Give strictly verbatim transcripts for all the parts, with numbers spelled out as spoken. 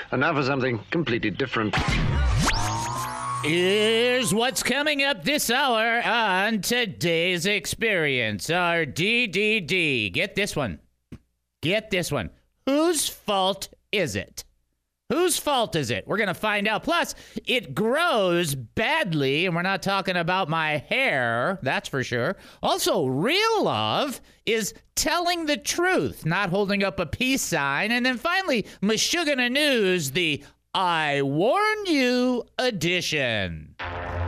And now for something completely different. Here's what's coming up this hour on Today's Experience, our D D D. Get this one. Get this one. Whose fault is it? Whose fault is it? We're going to find out. Plus, it grows badly, and we're not talking about my hair, that's for sure. Also, real love is telling the truth, not holding up a peace sign. And then finally, Meshuggah News, the I Warn You edition.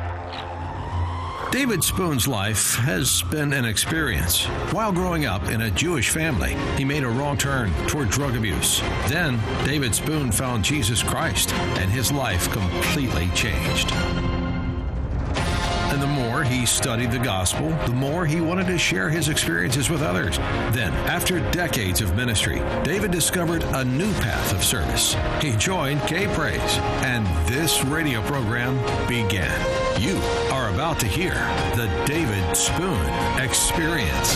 David Spoon's life has been an experience. While growing up in a Jewish family, he made a wrong turn toward drug abuse. Then, David Spoon found Jesus Christ, and his life completely changed. And the more he studied the gospel, the more he wanted to share his experiences with others. Then, after decades of ministry, David discovered a new path of service. He joined K-Praise, and this radio program began. You are about to hear the David Spoon Experience.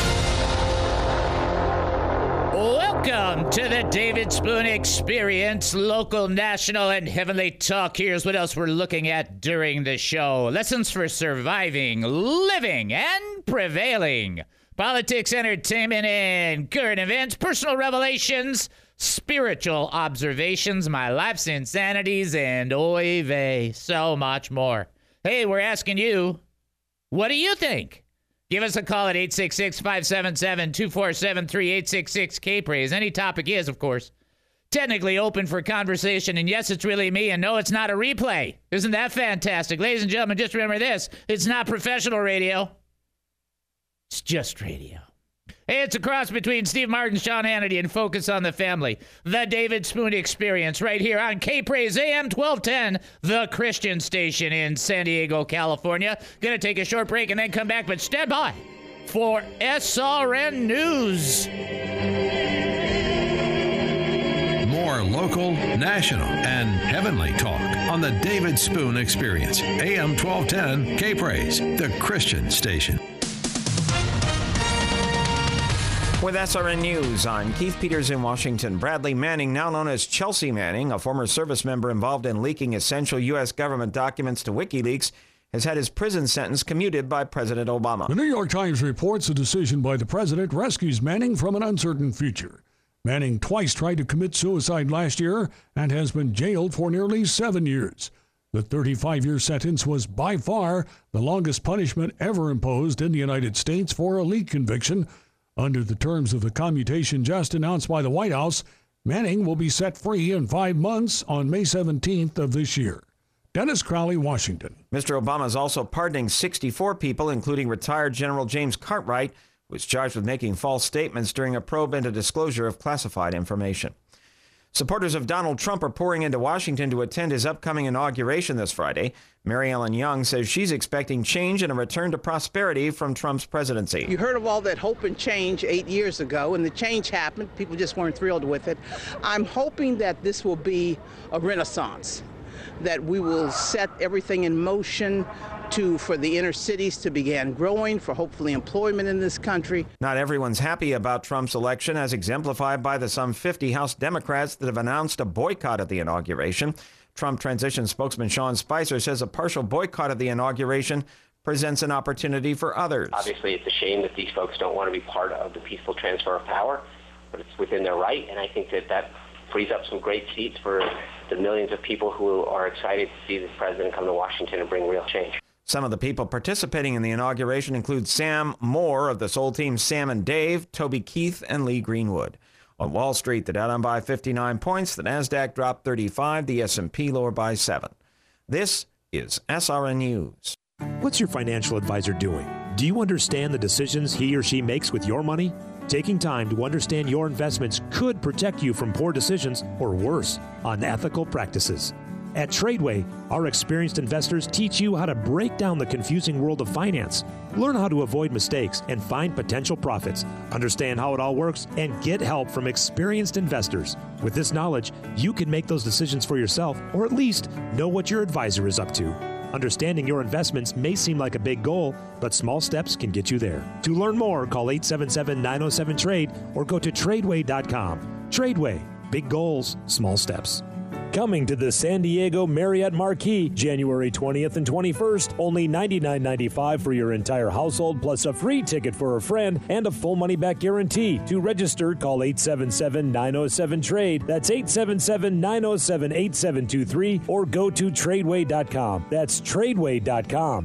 Welcome to the David Spoon Experience, local, national, and heavenly talk. Here's what else we're looking at during the show. Lessons for surviving, living, and prevailing. Politics, entertainment, and current events, personal revelations, spiritual observations, my life's insanities, and oy vey, so much more. Hey, we're asking you, what do you think? Give us a call at eight six six, five seven seven, two four seven three, eight six six, K-Praise. Any topic is, of course, technically open for conversation. And yes, it's really me. And no, it's not a replay. Isn't that fantastic? Ladies and gentlemen, just remember this. It's not professional radio. It's just radio. Hey, it's a cross between Steve Martin, Sean Hannity, and Focus on the Family. The David Spoon Experience right here on K-Praise A M twelve ten, the Christian station in San Diego, California. Gonna take a short break and then come back, but stand by for S R N News. More local, national, and heavenly talk on the David Spoon Experience. A M twelve ten, K-Praise, the Christian station. With S R N News, I'm Keith Peters in Washington. Bradley Manning, now known as Chelsea Manning, a former service member involved in leaking essential U S government documents to WikiLeaks, has had his prison sentence commuted by President Obama. The New York Times reports a decision by the president rescues Manning from an uncertain future. Manning twice tried to commit suicide last year and has been jailed for nearly seven years. The thirty-five-year sentence was by far the longest punishment ever imposed in the United States for a leak conviction. Under the terms of the commutation just announced by the White House, Manning will be set free in five months on May seventeenth of this year. Dennis Crowley, Washington. Mister Obama is also pardoning sixty-four people, including retired General James Cartwright, who was charged with making false statements during a probe into disclosure of classified information. Supporters of Donald Trump are pouring into Washington to attend his upcoming inauguration this Friday. Mary Ellen Young says she's expecting change and a return to prosperity from Trump's presidency. You heard of all that hope and change eight years ago, and the change happened. People just weren't thrilled with it. I'm hoping that this will be a renaissance, that we will set everything in motion to for the inner cities to begin growing, for hopefully employment in this country. Not everyone's happy about Trump's election, as exemplified by the some fifty House Democrats that have announced a boycott of the inauguration. Trump transition spokesman Sean Spicer says a partial boycott of the inauguration presents an opportunity for others. Obviously, it's a shame that these folks don't want to be part of the peaceful transfer of power, but it's within their right, and I think that that frees up some great seats for the millions of people who are excited to see this president come to Washington and bring real change. Some of the people participating in the inauguration include Sam Moore of the Soul Team Sam and Dave, Toby Keith, and Lee Greenwood. On Wall Street, the Dow down by fifty-nine points, the NASDAQ dropped thirty-five, the S and P lower by seven. This is S R N News. What's your financial advisor doing? Do you understand the decisions he or she makes with your money? Taking time to understand your investments could protect you from poor decisions or worse, unethical practices. At Tradeway, our experienced investors teach you how to break down the confusing world of finance, learn how to avoid mistakes and find potential profits, understand how it all works, and get help from experienced investors. With this knowledge, you can make those decisions for yourself, or at least know what your advisor is up to. Understanding your investments may seem like a big goal, but small steps can get you there. To learn more, call eight seven seven, nine oh seven, TRADE or go to tradeway dot com. Tradeway. Big goals, small steps. Coming to the San Diego Marriott Marquis, January twentieth and twenty-first. Only ninety-nine ninety-five for your entire household, plus a free ticket for a friend and a full money-back guarantee. To register, call eight seven seven, nine oh seven, TRADE. That's eight seven seven, nine oh seven, eight seven two three, or go to tradeway dot com. That's tradeway dot com.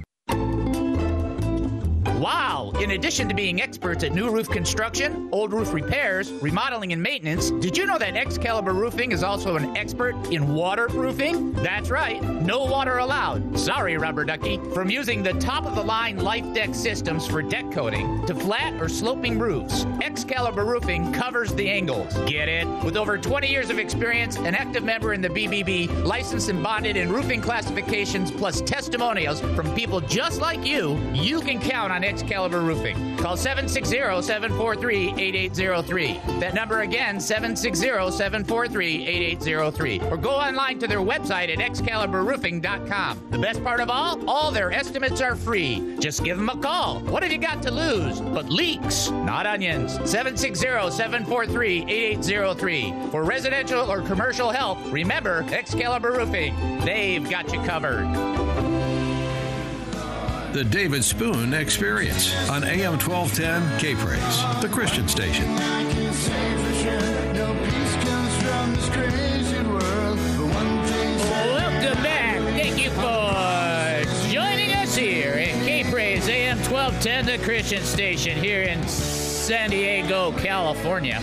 Wow! In addition to being experts at new roof construction, old roof repairs, remodeling, and maintenance, did you know that Excalibur Roofing is also an expert in waterproofing? That's right, no water allowed. Sorry, Rubber Ducky. From using the top-of-the-line Life Deck systems for deck coating to flat or sloping roofs, Excalibur Roofing covers the angles. Get it? With over twenty years of experience, an active member in the B B B, licensed and bonded in roofing classifications, plus testimonials from people just like you, you can count on Excalibur Roofing. Call seven six zero, seven four three, eight eight zero three. That number again, seven six zero, seven four three, eight eight zero three. Or go online to their website at excalibur roofing dot com. The best part of all, all their estimates are free. Just give them a call. What have you got to lose? But leaks, not onions. seven six zero, seven four three, eight eight zero three. For residential or commercial help, remember Excalibur Roofing. They've got you covered. The David Spoon Experience on A M twelve ten K-Praise, the Christian station. Welcome back. Thank you for joining us here at K-Praise A M twelve ten, the Christian station here in San Diego, California.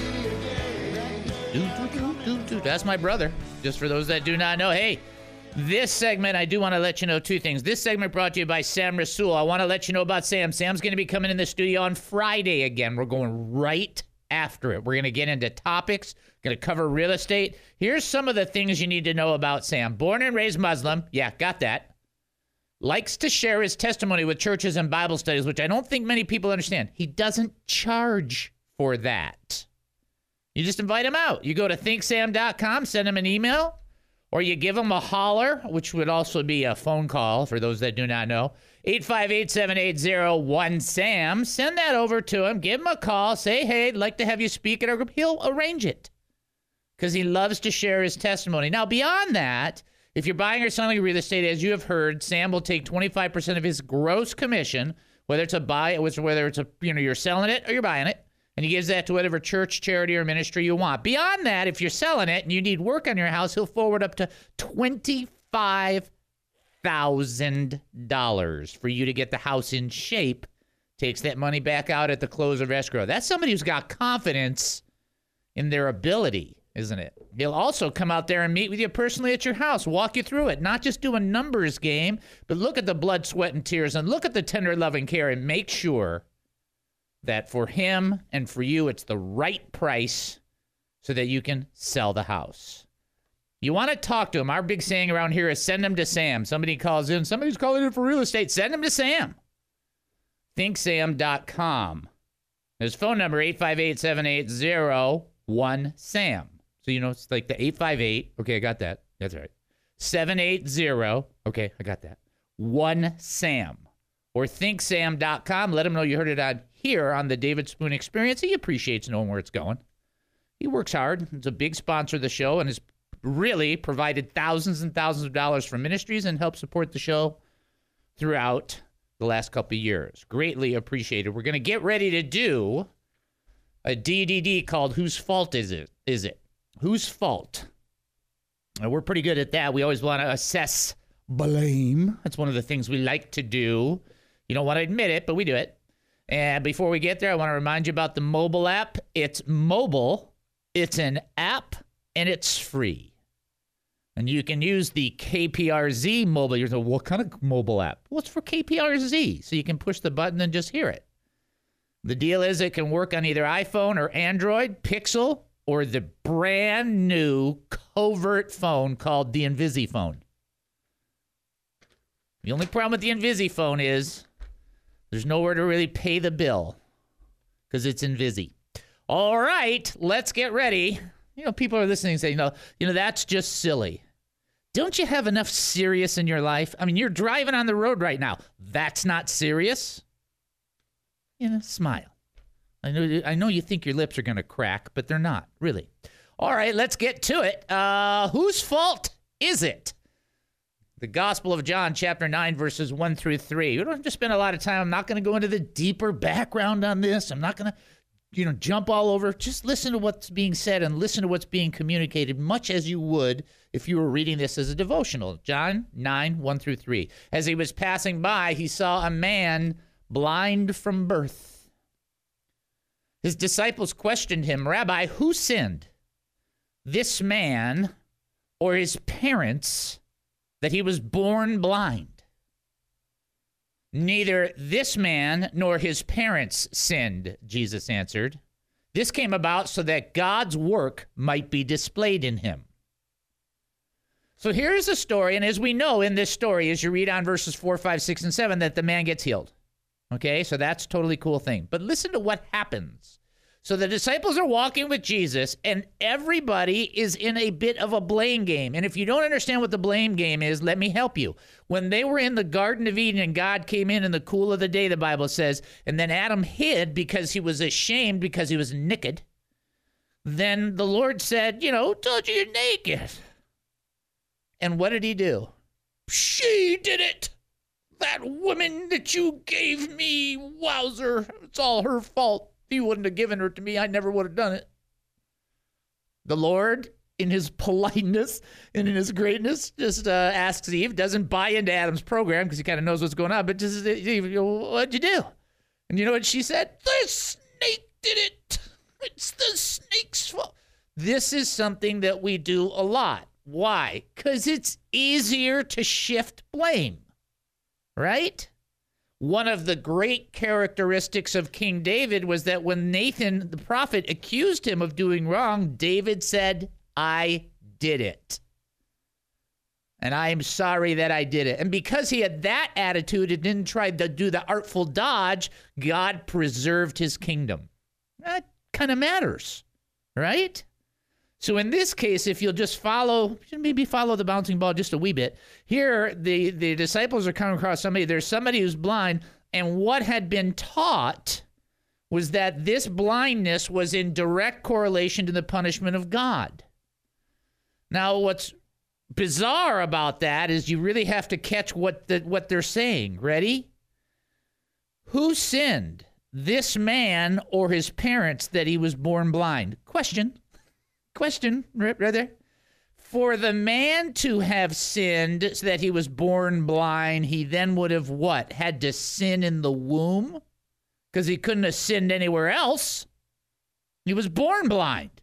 That's my brother, just for those that do not know. Hey, this segment, I do want to let you know two things. This segment brought to you by Sam Rasool. I want to let you know about Sam. Sam's going to be coming in the studio on Friday again. We're going right after it. We're going to get into topics, going to cover real estate. Here's some of the things you need to know about Sam. Born and raised Muslim. Yeah, got that. Likes to share his testimony with churches and Bible studies, which I don't think many people understand. He doesn't charge for that. You just invite him out. You go to think sam dot com, send him an email. Or you give them a holler, which would also be a phone call for those that do not know. eight five eight, seven eight zero, one SAM. Send that over to him. Give him a call. Say, hey, I'd like to have you speak at our group. He'll arrange it because he loves to share his testimony. Now, beyond that, if you're buying or selling real estate, as you have heard, Sam will take twenty-five percent of his gross commission, whether it's a buy, whether it's a, you know, you're selling it or you're buying it. And he gives that to whatever church, charity, or ministry you want. Beyond that, if you're selling it and you need work on your house, he'll forward up to twenty-five thousand dollars for you to get the house in shape. Takes that money back out at the close of escrow. That's somebody who's got confidence in their ability, isn't it? He'll also come out there and meet with you personally at your house, walk you through it, not just do a numbers game, but look at the blood, sweat, and tears, and look at the tender, loving care, and make sure that for him and for you, it's the right price so that you can sell the house. You want to talk to him. Our big saying around here is send him to Sam. Somebody calls in. Somebody's calling in for real estate. Send him to Sam. think sam dot com. His phone number, eight five eight, seven eight zero, one SAM. So, you know, it's like the eight five eight. Okay, I got that. That's right. seven eight zero. Okay, I got that. one SAM. Or think sam dot com. Let him know you heard it on here on the David Spoon Experience. He appreciates knowing where it's going. He works hard. He's a big sponsor of the show and has really provided thousands and thousands of dollars for ministries and helped support the show throughout the last couple of years. Greatly appreciated. We're going to get ready to do a D D D called Whose Fault Is It? Is it? Whose fault? And we're pretty good at that. We always want to assess blame. That's one of the things we like to do. You don't want to admit it, but we do it. And before we get there, I want to remind you about the mobile app. It's mobile, it's an app, and it's free. And you can use the K P R Z mobile. You're like, what kind of mobile app? Well, it's for K P R Z, so you can push the button and just hear it. The deal is it can work on either iPhone or Android, Pixel, or the brand new covert phone called the Invisiphone. The only problem with the Invisiphone is there's nowhere to really pay the bill because it's Invisi. All right, let's get ready. You know, people are listening and say, you know, you know, that's just silly. Don't you have enough serious in your life? I mean, you're driving on the road right now. That's not serious? You know, smile. I know, I know you think your lips are going to crack, but they're not, really. All right, let's get to it. Uh, whose fault is it? The Gospel of John, chapter nine, verses one through three. We don't have to spend a lot of time. I'm not going to go into the deeper background on this. I'm not going to, you know, jump all over. Just listen to what's being said and listen to what's being communicated, much as you would if you were reading this as a devotional. John nine, one through three. As he was passing by, he saw a man blind from birth. His disciples questioned him, Rabbi, who sinned, this man or his parents, that he was born blind? Neither this man nor his parents sinned, Jesus answered. This came about so that God's work might be displayed in him. So here's a story, and as we know in this story, as you read on verses four, five, six, and seven, that the man gets healed. Okay, so that's a totally cool thing. But listen to what happens. So the disciples are walking with Jesus, and everybody is in a bit of a blame game. And if you don't understand what the blame game is, let me help you. When they were in the Garden of Eden and God came in in the cool of the day, the Bible says, and then Adam hid because he was ashamed because he was naked, then the Lord said, you know, told you you're naked. And what did he do? She did it. That woman that you gave me, wowzer, it's all her fault. If you wouldn't have given her to me, I never would have done it. The Lord, in his politeness and in his greatness, just uh, asks Eve, doesn't buy into Adam's program because he kind of knows what's going on, but just, Eve, what'd you do? And you know what she said? The snake did it. It's the snake's fault. This is something that we do a lot. Why? Because it's easier to shift blame, right? One of the great characteristics of King David was that when Nathan, the prophet, accused him of doing wrong, David said, I did it. And I am sorry that I did it. And because he had that attitude and didn't try to do the artful dodge, God preserved his kingdom. That kind of matters, right? So in this case, if you'll just follow, maybe follow the bouncing ball just a wee bit. Here, the, the disciples are coming across somebody. There's somebody who's blind, and what had been taught was that this blindness was in direct correlation to the punishment of God. Now, what's bizarre about that is you really have to catch what the, what they're saying. Ready? Who sinned, this man or his parents, that he was born blind? Question. Question, right, right there. For the man to have sinned so that he was born blind, he then would have what? Had to sin in the womb? Because he couldn't have sinned anywhere else. He was born blind.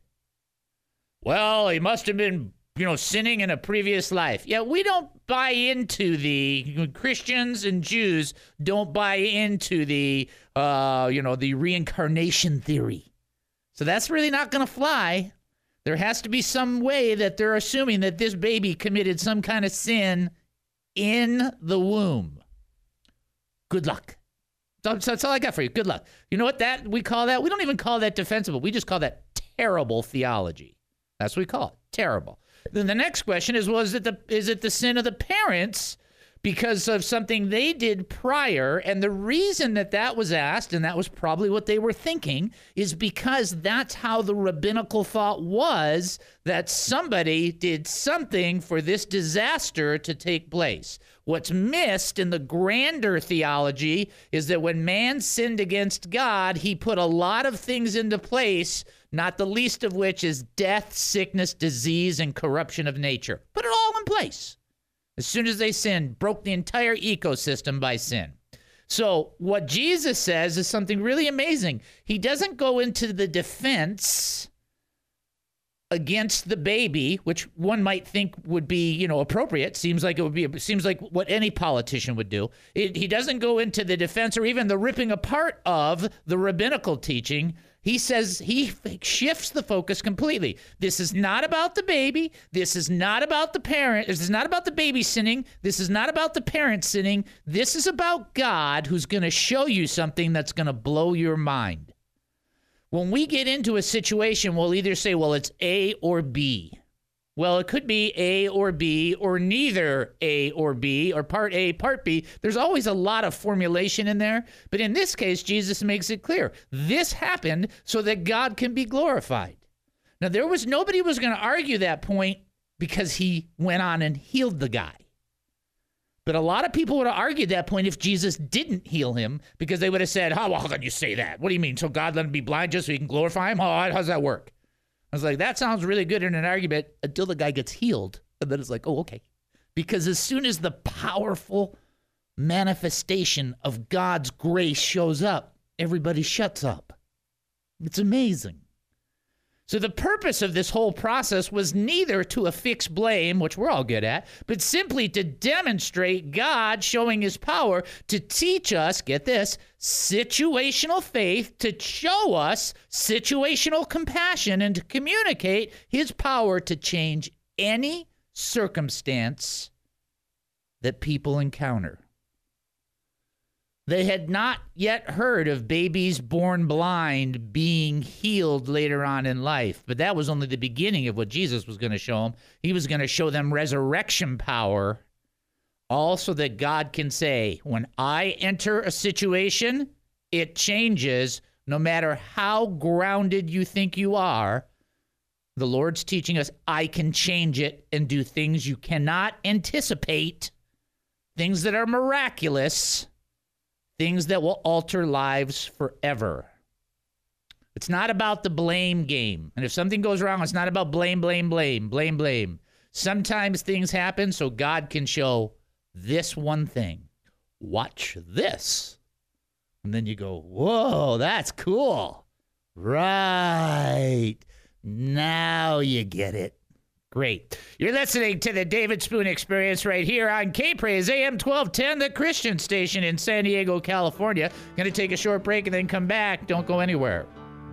Well, he must have been, you know, sinning in a previous life. Yeah, we don't buy into the, Christians and Jews don't buy into the, uh, you know, the reincarnation theory. So that's really not going to fly. There has to be some way that they're assuming that this baby committed some kind of sin in the womb. Good luck. That's, that's all I got for you. Good luck. You know what that we call that? We don't even call that defensible. We just call that terrible theology. That's what we call it. Terrible. Then the next question is, well, is it the, is it the sin of the parents because of something they did prior? And the reason that that was asked, and that was probably what they were thinking, is because that's how the rabbinical thought was, that somebody did something for this disaster to take place. What's missed in the grander theology is that when man sinned against God, he put a lot of things into place, not the least of which is death, sickness, disease, and corruption of nature. Put it all in place. As soon as they sinned, broke the entire ecosystem by sin. So what Jesus says is something really amazing. He doesn't go into the defense against the baby, which one might think would be, you know, appropriate. Seems like it would be, seems like what any politician would do. It, he doesn't go into the defense or even the ripping apart of the rabbinical teaching. He says he shifts the focus completely. This is not about the baby. This is not about the parent. This is not about the baby sinning. This is not about the parent sinning. This is about God, who's going to show you something that's going to blow your mind. When we get into a situation, we'll either say, well, it's A or B. Well, it could be A or B, or neither A or B, or part A, part B. There's always a lot of formulation in there. But in this case, Jesus makes it clear. This happened so that God can be glorified. Now, there was nobody was going to argue that point because he went on and healed the guy. But a lot of people would have argued that point if Jesus didn't heal him, because they would have said, oh, well, how can you say that? What do you mean? So God let him be blind just so he can glorify him? How, how's that work? I was like, that sounds really good in an argument until the guy gets healed. And then it's like, oh, okay. Because as soon as the powerful manifestation of God's grace shows up, everybody shuts up. It's amazing. So the purpose of this whole process was neither to affix blame, which we're all good at, but simply to demonstrate God showing his power to teach us, get this, situational faith, to show us situational compassion, and to communicate his power to change any circumstance that people encounter. They had not yet heard of babies born blind being healed later on in life, but that was only the beginning of what Jesus was going to show them. He was going to show them resurrection power, also that God can say, when I enter a situation, it changes no matter how grounded you think you are. The Lord's teaching us, I can change it and do things you cannot anticipate, things that are miraculous, things that will alter lives forever. It's not about the blame game. And if something goes wrong, it's not about blame, blame, blame, blame, blame. Sometimes things happen so God can show this one thing. Watch this. And then you go, whoa, that's cool. Right. Now you get it. Great. You're listening to the David Spoon Experience right here on K-Praise A M twelve ten, the Christian station in San Diego, California. Going to take a short break and then come back. Don't go anywhere.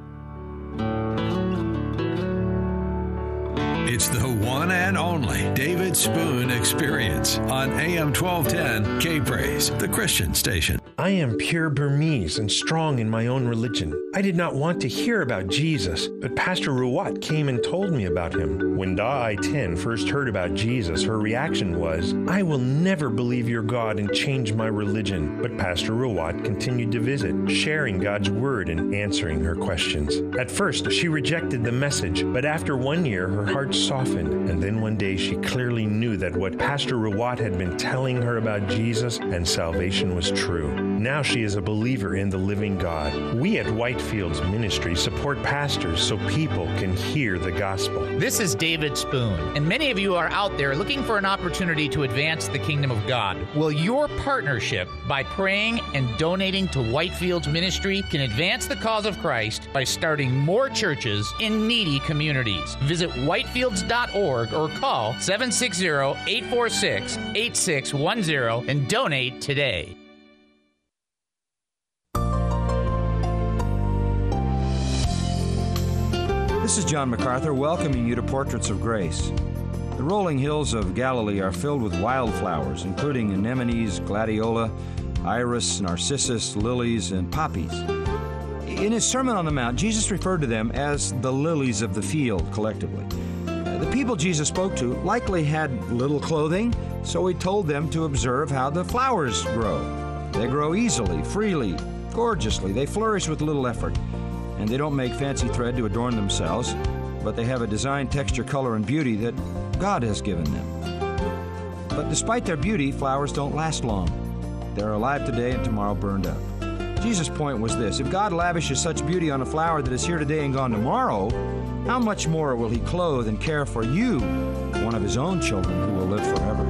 It's the one and only David Spoon Experience on A M twelve ten K-Praise, the Christian station. I am pure Burmese and strong in my own religion. I did not want to hear about Jesus, but Pastor Ruwat came and told me about him. When Da I ten first heard about Jesus, her reaction was, I will never believe your God and change my religion. But Pastor Ruwat continued to visit, sharing God's word and answering her questions. At first, she rejected the message, but after one year, her heart softened, and then one day she clearly knew that what Pastor Ruwat had been telling her about Jesus and salvation was true. Now she is a believer in the living God. We at Whitefields Ministry support pastors so people can hear the gospel. This is David Spoon, and many of you are out there looking for an opportunity to advance the kingdom of God. Well, your partnership by praying and donating to Whitefields Ministry can advance the cause of Christ by starting more churches in needy communities. Visit whitefields dot org or call seven six zero, eight four six, eight six one zero and donate today. This is John MacArthur welcoming you to Portraits of Grace. The rolling hills of Galilee are filled with wildflowers, including anemones, gladiola, iris, narcissus, lilies, and poppies. In his Sermon on the Mount, Jesus referred to them as the lilies of the field collectively. The people Jesus spoke to likely had little clothing, so he told them to observe how the flowers grow. They grow easily, freely, gorgeously. They flourish with little effort. And they don't make fancy thread to adorn themselves, but they have a design, texture, color, and beauty that God has given them. But despite their beauty, flowers don't last long. They're alive today and tomorrow burned up. Jesus' point was this: if God lavishes such beauty on a flower that is here today and gone tomorrow, how much more will he clothe and care for you, one of his own children who will live forever?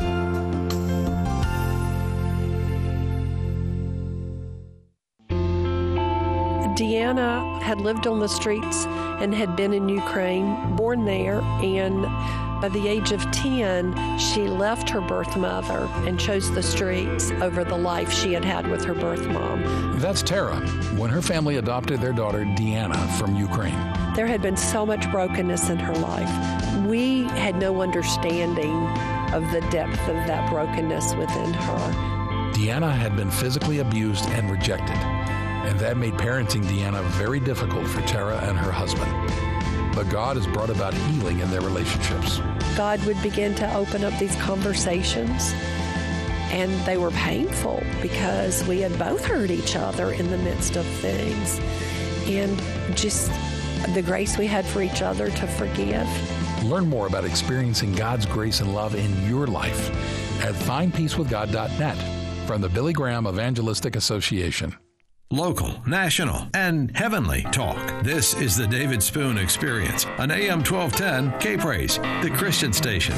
Deanna had lived on the streets and had been in Ukraine, born there, and by the age of ten, she left her birth mother and chose the streets over the life she had had with her birth mom. That's Tara, when her family adopted their daughter, Deanna, from Ukraine. There had been so much brokenness in her life. We had no understanding of the depth of that brokenness within her. Deanna had been physically abused and rejected, and that made parenting Deanna very difficult for Tara and her husband. But God has brought about healing in their relationships. God would begin to open up these conversations, and they were painful because we had both hurt each other in the midst of things. And just the grace we had for each other to forgive. Learn more about experiencing God's grace and love in your life at find peace with god dot net from the Billy Graham Evangelistic Association. Local, national, and heavenly talk. This is the David Spoon Experience on A M twelve ten K-Praise, the Christian station.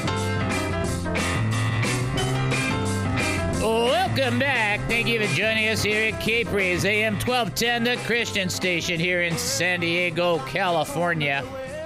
Welcome back. Thank you for joining us here at K-Praise, A M twelve ten, the Christian station here in San Diego, California.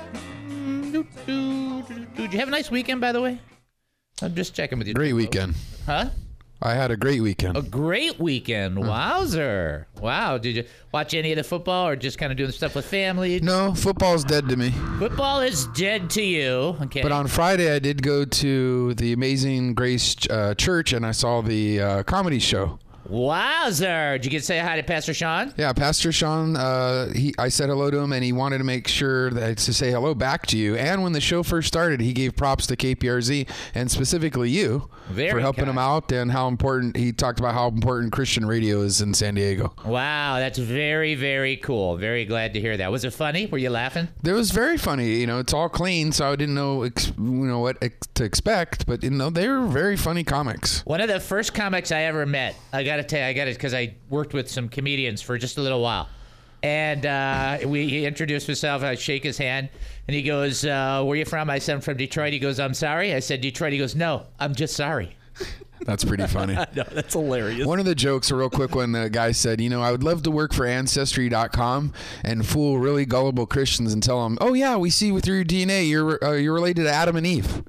Did you have a nice weekend, by the way? I'm just checking with you. Great weekend. Huh? I had a great weekend. A great weekend. Wowzer. Wow. Did you watch any of the football or just kind of doing stuff with family? No, football's dead to me. Football is dead to you. Okay. But on Friday, I did go to the Amazing Grace uh, Church, and I saw the uh, comedy show. Wowzer. Did you get to say hi to Pastor Sean? Yeah, Pastor Sean, uh, he, I said hello to him, and he wanted to make sure that to say hello back to you. And when the show first started, he gave props to K P R Z, and specifically you, Very for helping kind. him out, and how important, he talked about how important Christian radio is in San Diego. Wow, that's very, very cool. Very glad to hear that. Was it funny? Were you laughing? It was very funny. You know, it's all clean, so I didn't know, ex- you know what ex- to expect, but, you know, they were very funny comics. One of the first comics I ever met, I got to tell you, I got it because I worked with some comedians for just a little while. And uh, we, he introduced himself. I shake his hand, and he goes, uh, where are you from? I said, I'm from Detroit. He goes, I'm sorry. I said, Detroit. He goes, no, I'm just sorry. That's pretty funny. No, that's hilarious. One of the jokes, a real quick one, the guy said, you know, I would love to work for Ancestry dot com and fool really gullible Christians and tell them, oh, yeah, we see with your D N A, you're, uh, you're related to Adam and Eve.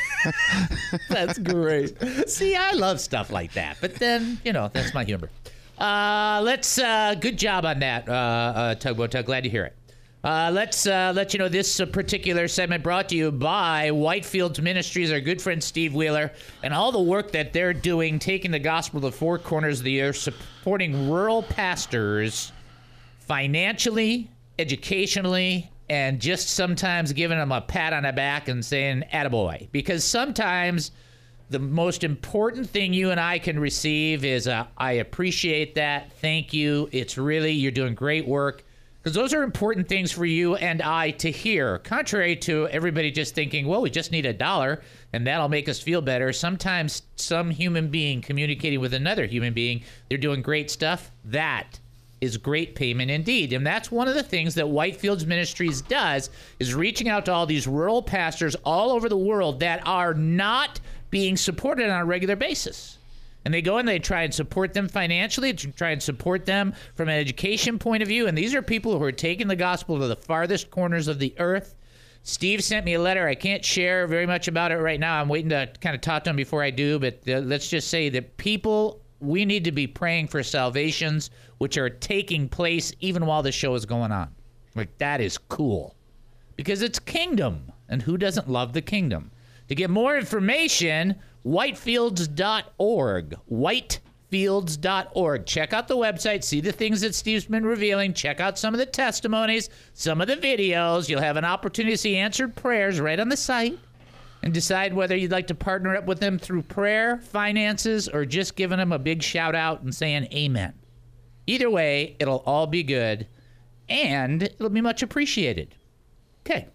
That's great. See, I love stuff like that. But then, you know, that's my humor. Uh, let's, uh, good job on that, uh, uh, Tugboat Tug. Glad to hear it. Uh, let's uh, let you know this uh, particular segment brought to you by Whitefields Ministries, our good friend Steve Wheeler, and all the work that they're doing, taking the gospel to the four corners of the earth, supporting rural pastors financially, educationally, and just sometimes giving them a pat on the back and saying, attaboy. Because sometimes the most important thing you and I can receive is, uh, I appreciate that. Thank you. It's really, you're doing great work. Because those are important things for you and I to hear. Contrary to everybody just thinking, well, we just need a dollar and that'll make us feel better. Sometimes some human being communicating with another human being, they're doing great stuff. That is great payment indeed. And that's one of the things that Whitefields Ministries does, is reaching out to all these rural pastors all over the world that are not being supported on a regular basis. And they go and they try and support them financially, try and support them from an education point of view. And these are people who are taking the gospel to the farthest corners of the earth. Steve sent me a letter. I can't share very much about it right now. I'm waiting to kind of talk to him before I do. But uh, let's just say that people, we need to be praying for salvations, which are taking place even while the show is going on. Like, that is cool. Because it's kingdom. And who doesn't love the kingdom? To get more information, whitefields dot org. whitefields dot org. Check out the website. See the things that Steve's been revealing. Check out some of the testimonies, some of the videos. You'll have an opportunity to see answered prayers right on the site and decide whether you'd like to partner up with them through prayer, finances, or just giving them a big shout out and saying amen. Either way, it'll all be good, and it'll be much appreciated. Okay.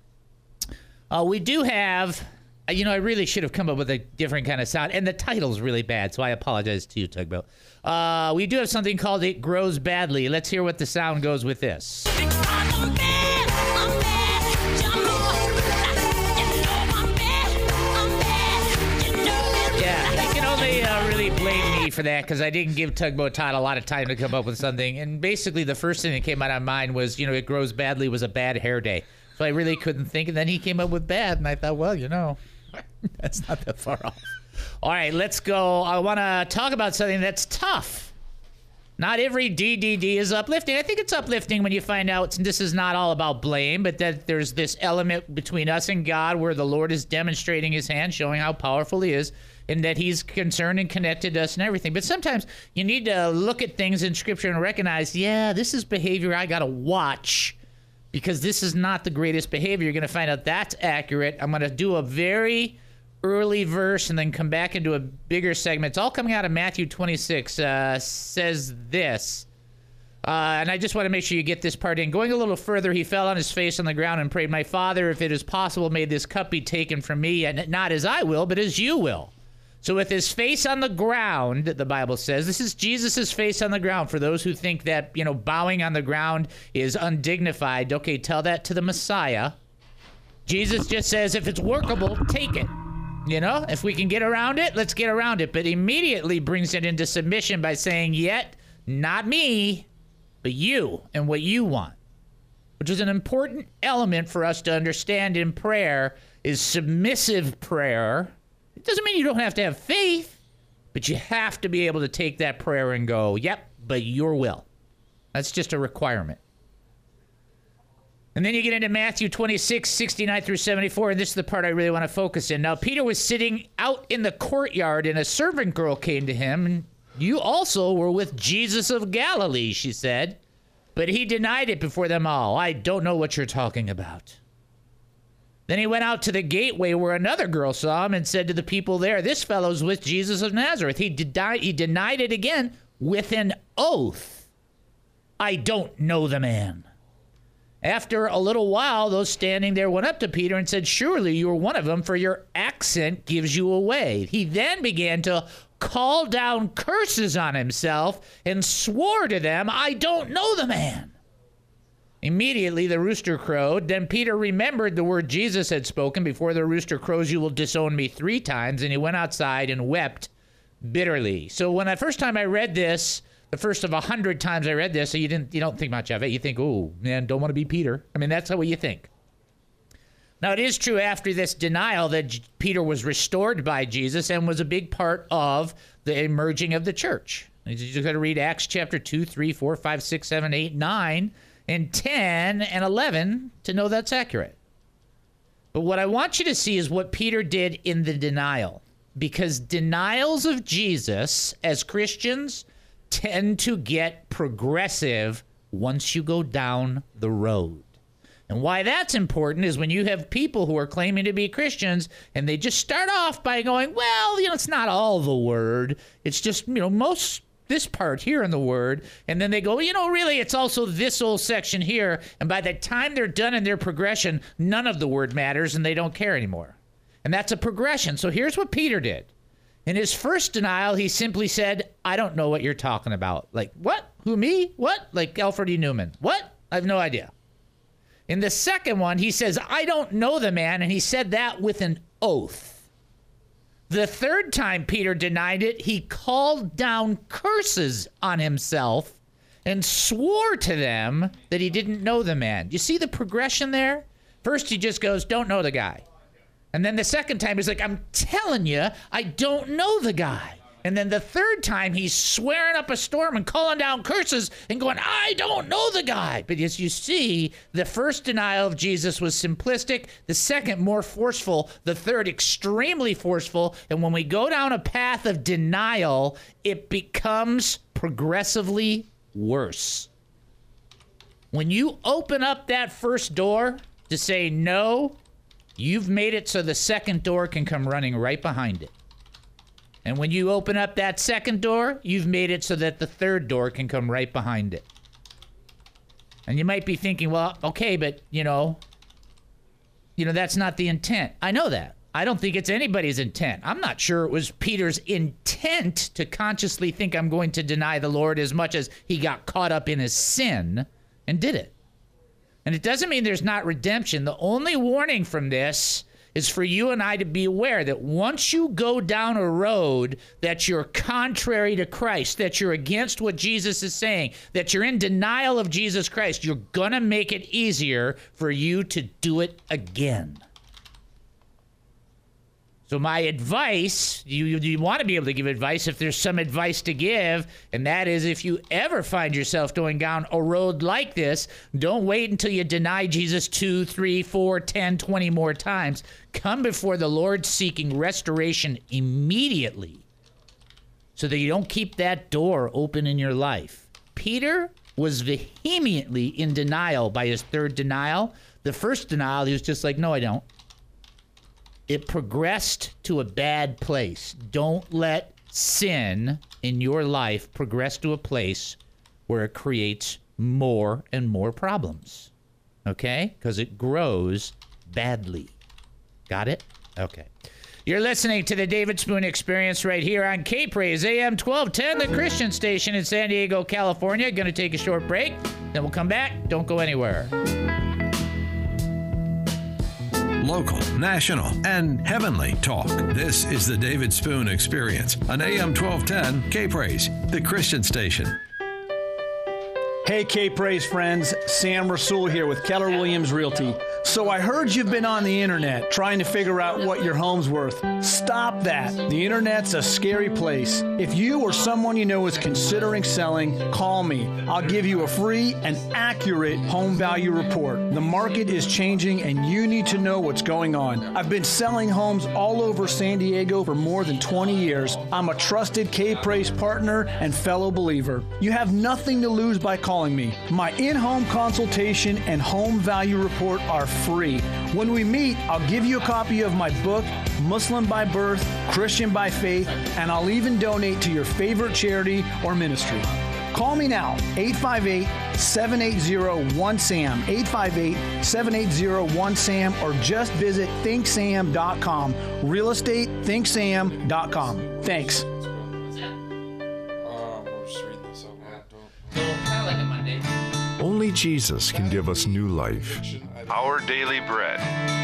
Uh, we do have... You know, I really should have come up with a different kind of sound. And the title's really bad, so I apologize to you, Tugboat. Uh, we do have something called It Grows Badly. Let's hear what the sound goes with this. Yeah, you can only uh, really blame me for that because I didn't give Tugboat Todd a lot of time to come up with something. And basically the first thing that came out of my mind was, you know, It Grows Badly was a bad hair day. So I really couldn't think. And then he came up with bad, and I thought, well, you know, that's not that far off. All right, let's go. I want to talk about something that's tough. Not every D D D is uplifting. I think it's uplifting when you find out this is not all about blame, but that there's this element between us and God where the Lord is demonstrating his hand, showing how powerful he is, and that he's concerned and connected to us and everything. But sometimes you need to look at things in Scripture and recognize, yeah, this is behavior I got to watch because this is not the greatest behavior. You're going to find out that's accurate. I'm going to do a very early verse and then come back into a bigger segment. It's all coming out of Matthew twenty-six. Uh, says this. Uh, and I just want to make sure you get this part in. Going a little further, he fell on his face on the ground and prayed, "My Father, if it is possible, may this cup be taken from me, and not as I will, but as you will." So with his face on the ground, the Bible says, this is Jesus' face on the ground. For those who think that, you know, bowing on the ground is undignified, okay, tell that to the Messiah. Jesus just says, if it's workable, take it. You know, if we can get around it, let's get around it. But immediately brings it into submission by saying, yet, not me, but you and what you want. Which is an important element for us to understand in prayer is submissive prayer. It doesn't mean you don't have to have faith, but you have to be able to take that prayer and go, yep, but your will. That's just a requirement. And then you get into Matthew twenty-six, sixty-nine through seventy-four, and this is the part I really want to focus in. Now, Peter was sitting out in the courtyard, and a servant girl came to him, and you also were with Jesus of Galilee, she said. But he denied it before them all. I don't know what you're talking about. Then he went out to the gateway where another girl saw him and said to the people there, this fellow's with Jesus of Nazareth. He, de- he denied it again with an oath. I don't know the man. After a little while, those standing there went up to Peter and said, surely you are one of them, for your accent gives you away. He then began to call down curses on himself and swore to them, I don't know the man. Immediately the rooster crowed. Then Peter remembered the word Jesus had spoken, before the rooster crows, you will disown me three times. And he went outside and wept bitterly. So when the first time I read this, the first of a hundred times I read this, so you didn't, you don't think much of it. You think, oh, man, don't want to be Peter. I mean, that's how you think. Now, it is true after this denial that Peter was restored by Jesus and was a big part of the emerging of the church. You just got to read Acts chapter two, three, four, five, six, seven, eight, nine, and ten, and eleven to know that's accurate. But what I want you to see is what Peter did in the denial. Because denials of Jesus as Christians tend to get progressive once you go down the road. And why that's important is when you have people who are claiming to be Christians and they just start off by going, well, you know, it's not all the word. It's just, you know, most this part here in the word. And then they go, you know, really, it's also this whole section here. And by the time they're done in their progression, none of the word matters and they don't care anymore. And that's a progression. So here's what Peter did. In his first denial, he simply said, I don't know what you're talking about. Like, what? Who, me? What? Like Alfred E. Newman. What? I have no idea. In the second one, he says, I don't know the man, and he said that with an oath. The third time Peter denied it, he called down curses on himself and swore to them that he didn't know the man. You see the progression there? First, he just goes, don't know the guy. And then the second time, he's like, I'm telling you, I don't know the guy. And then the third time, he's swearing up a storm and calling down curses and going, I don't know the guy. But as you see, the first denial of Jesus was simplistic. The second, more forceful. The third, extremely forceful. And when we go down a path of denial, it becomes progressively worse. When you open up that first door to say no, you've made it so the second door can come running right behind it. And when you open up that second door, you've made it so that the third door can come right behind it. And you might be thinking, well, okay, but, you know, you know, that's not the intent. I know that. I don't think it's anybody's intent. I'm not sure it was Peter's intent to consciously think I'm going to deny the Lord as much as he got caught up in his sin and did it. And it doesn't mean there's not redemption. The only warning from this is for you and I to be aware that once you go down a road that you're contrary to Christ, that you're against what Jesus is saying, that you're in denial of Jesus Christ, you're going to make it easier for you to do it again. So my advice, you, you want to be able to give advice if there's some advice to give, and that is if you ever find yourself going down a road like this, don't wait until you deny Jesus two, three, four, ten, twenty more times. Come before the Lord seeking restoration immediately so that you don't keep that door open in your life. Peter was vehemently in denial by his third denial. The first denial, he was just like, no, I don't. It progressed to a bad place. Don't let sin in your life progress to a place where it creates more and more problems. Okay? Because it grows badly. Got it? Okay. You're listening to the David Spoon Experience right here on K-Praise, A M twelve ten, the Christian station in San Diego, California. Going to take a short break, then we'll come back. Don't go anywhere. Local, national, and heavenly talk. This is the David Spoon Experience on A M twelve ten K-Praise, the Christian station. Hey, K-Praise friends, Sam Rasul here with Keller Williams Realty. So I heard you've been on the internet trying to figure out what your home's worth. Stop that. The internet's a scary place. If you or someone you know is considering selling, call me. I'll give you a free and accurate home value report. The market is changing and you need to know what's going on. I've been selling homes all over San Diego for more than twenty years. I'm a trusted K-Praise partner and fellow believer. You have nothing to lose by calling me. My in-home consultation and home value report are free. When we meet, I'll give you a copy of my book, Muslim by Birth, Christian by Faith, and I'll even donate to your favorite charity or ministry. Call me now, eight five eight, seven eight zero, one S A M, eight five eight, seven eight zero, one S A M, or just visit think sam dot com, real estate think sam dot com. Thanks. Only Jesus can give us new life. Our daily bread.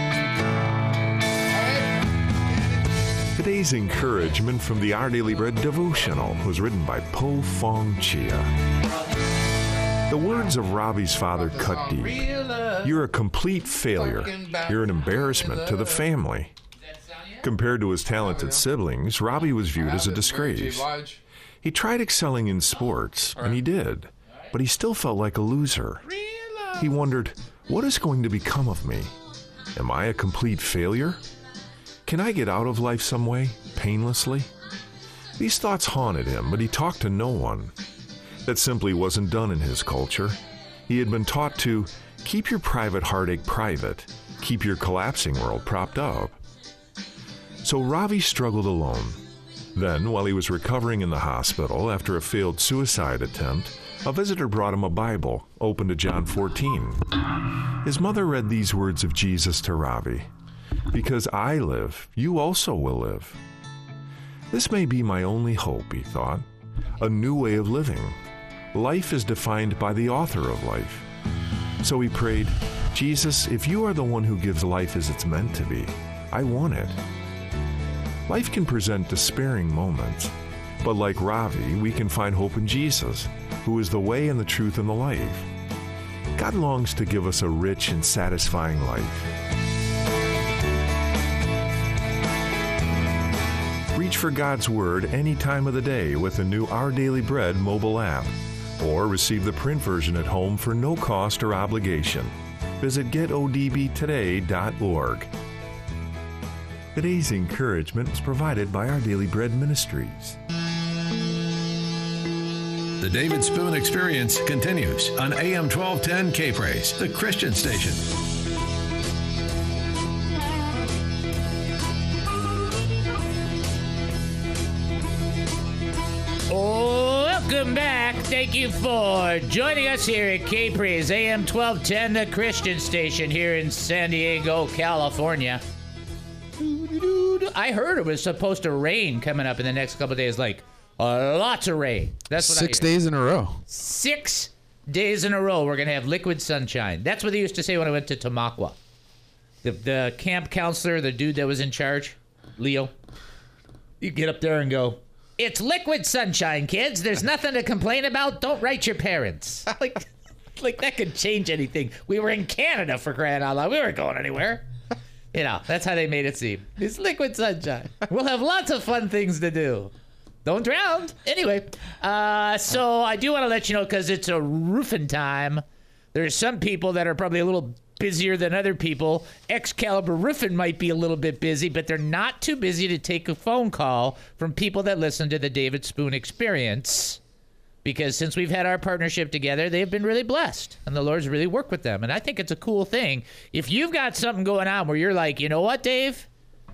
Today's encouragement from the Our Daily Bread devotional was written by Po Fong Chia. The words of Robbie's father cut deep. You're a complete failure. You're an embarrassment to the family. Compared to his talented siblings, Robbie was viewed as a disgrace. He tried excelling in sports, and he did, but he still felt like a loser. He wondered, what is going to become of me? Am I a complete failure? Can I get out of life some way, painlessly? These thoughts haunted him, but he talked to no one. That simply wasn't done in his culture. He had been taught to keep your private heartache private, keep your collapsing world propped up. So Ravi struggled alone. Then, while he was recovering in the hospital after a failed suicide attempt, a visitor brought him a Bible, open to John fourteen. His mother read these words of Jesus to Ravi. Because I live, you also will live. This may be my only hope, he thought. A new way of living. Life is defined by the author of life. So he prayed, Jesus, if you are the one who gives life as it's meant to be, I want it. Life can present despairing moments, but like Ravi, we can find hope in Jesus, who is the way and the truth and the life. God longs to give us a rich and satisfying life. Reach for God's Word any time of the day with the new Our Daily Bread mobile app, or receive the print version at home for no cost or obligation. Visit get o d b today dot org. Today's encouragement was provided by Our Daily Bread Ministries. The David Spoon Experience continues on A M twelve ten K-Praise, the Christian station. Welcome back. Thank you for joining us here at K-Praise, A M twelve ten, the Christian station here in San Diego, California. I heard it was supposed to rain coming up in the next couple of days, like uh, lots of rain. That's what Six I hear. days in a row. Six days in a row, we're going to have liquid sunshine. That's what they used to say when I went to Tamaqua. The, the camp counselor, the dude that was in charge, Leo, you get up there and go, it's liquid sunshine, kids. There's nothing to complain about. Don't write your parents. Like, like that could change anything. We were in Canada, for crying out loud. We weren't going anywhere. You know, that's how they made it seem. It's liquid sunshine. We'll have lots of fun things to do. Don't drown. Anyway, uh, so I do want to let you know, because it's a roofing time, there's some people that are probably a little busier than other people. Excalibur Roofing might be a little bit busy, but they're not too busy to take a phone call from people that listen to the David Spoon Experience. Because since we've had our partnership together, they've been really blessed, and the Lord's really worked with them. And I think it's a cool thing. If you've got something going on where you're like, you know what, Dave?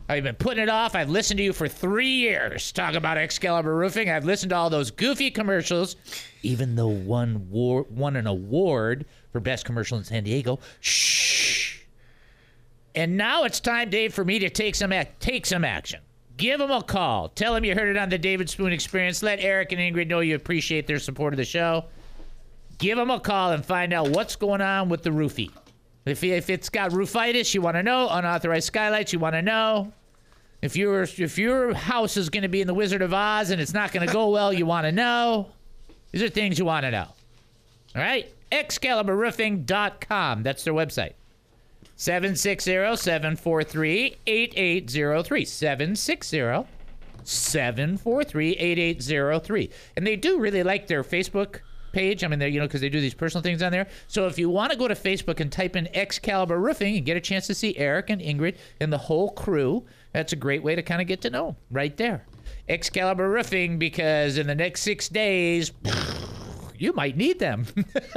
I've been putting it off. I've listened to you for three years talk about Excalibur Roofing. I've listened to all those goofy commercials, even though one war- won an award for best commercial in San Diego. Shh. And now it's time, Dave, for me to take some ac- take some action. Give them a call. Tell them you heard it on the David Spoon Experience. Let Eric and Ingrid know you appreciate their support of the show. Give them a call and find out what's going on with the roofie. If, if it's got roofitis, you want to know. Unauthorized skylights, you want to know. If, your if your house is going to be in the Wizard of Oz and it's not going to go well, you want to know. These are things you want to know. All right? Excalibur Roofing dot com. That's their website. seven six zero, seven four three, eight eight zero three. seven six zero, seven four three, eight eight zero three. And they do really like their Facebook page. I mean, they're, you know, because they do these personal things on there. So if you want to go to Facebook and type in Excalibur Roofing and get a chance to see Eric and Ingrid and the whole crew, that's a great way to kind of get to know them right there. Excalibur Roofing, because in the next six days, you might need them.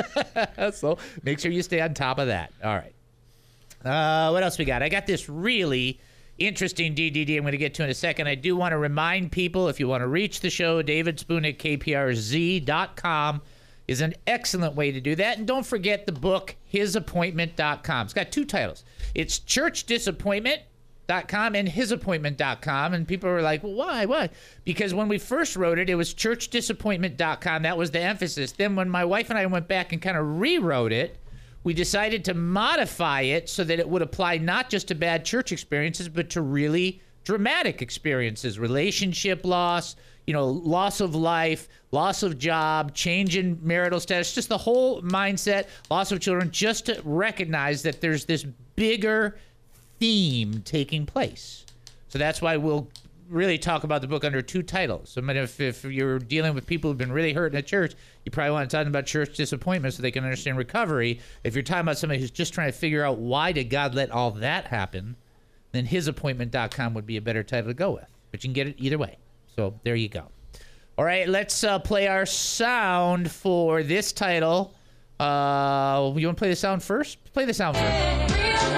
So make sure you stay on top of that. All right. Uh, what else we got? I got this really interesting D D D I'm going to get to in a second. I do want to remind people, if you want to reach the show, David Spoon at K P R Z dot com is an excellent way to do that. And don't forget the book, his appointment dot com. It's got two titles. It's church disappointment dot com and his appointment dot com. And people were like, well, why? Why? Because when we first wrote it, it was church disappointment dot com. That was the emphasis. Then when my wife and I went back and kind of rewrote it, we decided to modify it so that it would apply not just to bad church experiences, but to really dramatic experiences, relationship loss, you know, loss of life, loss of job, change in marital status, just the whole mindset, loss of children, just to recognize that there's this bigger theme taking place. So that's why we'll really talk about the book under two titles. I mean, if, if you're dealing with people who've been really hurt in a church, you probably want to talk about church disappointment so they can understand recovery. If you're talking about somebody who's just trying to figure out why did God let all that happen, then his appointment dot com would be a better title to go with. But you can get it either way. So there you go. All right, let's uh, play our sound for this title. Uh, you want to play the sound first? Play the sound first.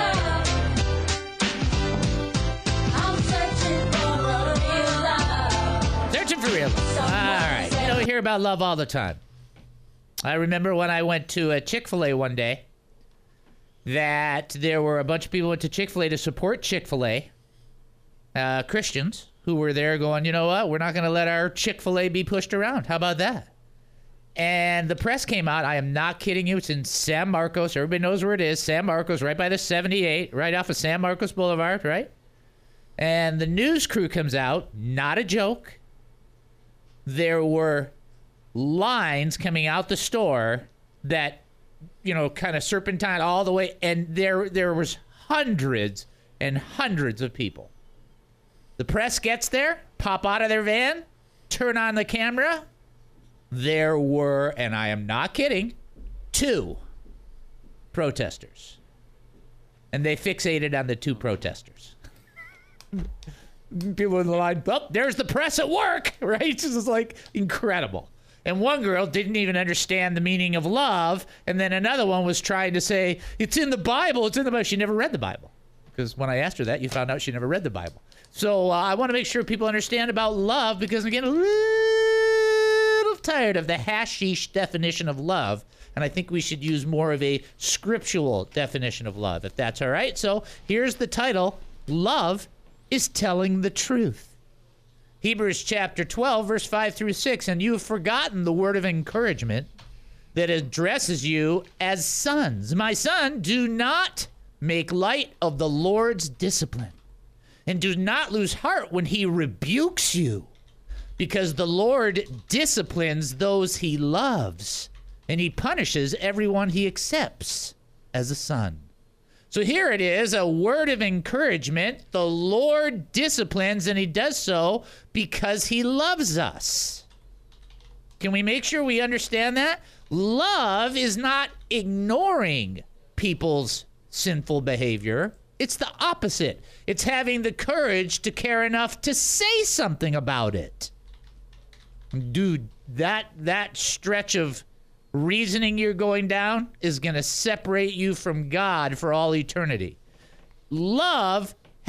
Searching for real love. All right. You know, we hear about love all the time. I remember when I went to a Chick-fil-A one day that there were a bunch of people who went to Chick-fil-A to support Chick-fil-A, uh, Christians, who were there going, you know what, we're not going to let our Chick-fil-A be pushed around. How about that? And the press came out. I am not kidding you. It's in San Marcos. Everybody knows where it is. San Marcos, right by the seventy-eight, right off of San Marcos Boulevard, right? And the news crew comes out. Not a joke. There were lines coming out the store that, you know, kind of serpentine all the way. And there, there was hundreds and hundreds of people. The press gets there, pop out of their van, turn on the camera. There were, and I am not kidding, two protesters. And they fixated on the two protesters. People in the line, oh, there's the press at work, right? It's just like incredible. And one girl didn't even understand the meaning of love. And then another one was trying to say, it's in the Bible, it's in the Bible. She never read the Bible. Because when I asked her that, you found out she never read the Bible. So uh, I want to make sure people understand about love, because I'm getting a little tired of the hashish definition of love. And I think we should use more of a scriptural definition of love, if that's all right. So here's the title, Love is Telling the Truth. Hebrews chapter twelve, verse five through six. And you have forgotten the word of encouragement that addresses you as sons. My son, do not make light of the Lord's discipline, and do not lose heart when he rebukes you, because the Lord disciplines those he loves, and he punishes everyone he accepts as a son. So here it is, a word of encouragement. The Lord disciplines, and he does so because he loves us. Can we make sure we understand that? Love is not ignoring people's sinful behavior. It's the opposite. It's having the courage to care enough to say something about it. Dude, that that stretch of reasoning you're going down is going to separate you from God for all eternity. Love